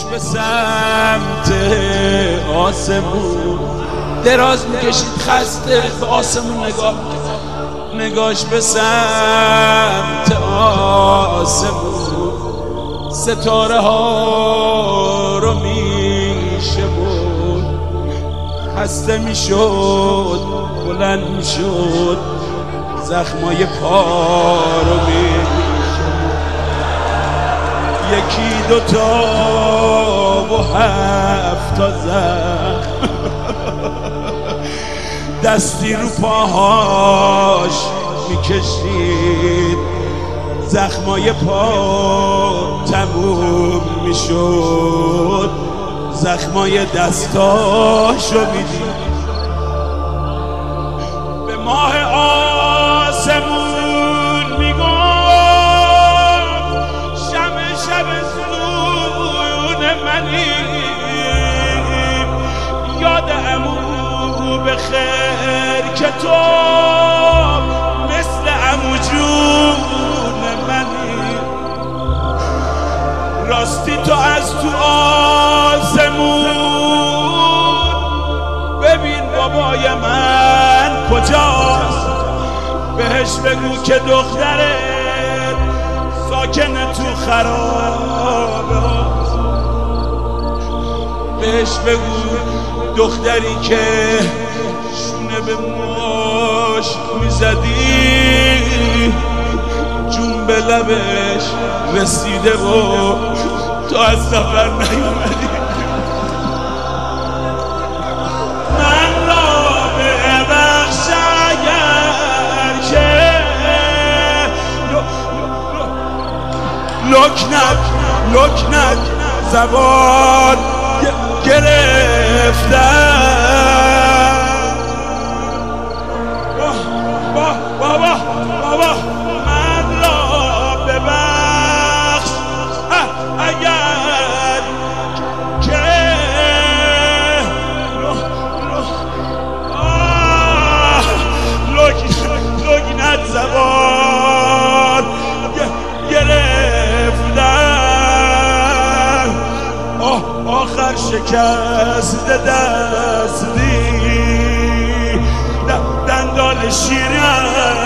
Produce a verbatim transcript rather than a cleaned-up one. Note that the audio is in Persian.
به سمت آسمون دراز میکشید خسته به آسمون نگاه میکرد، نگاش به سمت آسمون ستاره ها رو میشمرد، خسته میشد بلند میشد زخمای پا رو میشمرد، یکی دوتا و هفت تا زخم دستی رو پاهاش میکشید، زخمای پا تموم میشد، زخمای دستاشو میدید. به ماه آسمون میگفت شمع شب زون منی، یاد عمو به خیر که تو مثل عمو جون منی، راستی تو از تو آسمون ببین بابای من کجاست، بهش بگو که دخترت ساکن تو خرابه هاست، بهش بگو دختری که شونه به ماش میزدی جون به لبش رسیده و تو از سفر نیومدی. من را ببخش اگر که لکنک لکنک زبان گرفتم. بابا بابا بابا من را ببخش اگر که لکنت زبان گرفتم. آخر شکست دستی دندان شیرین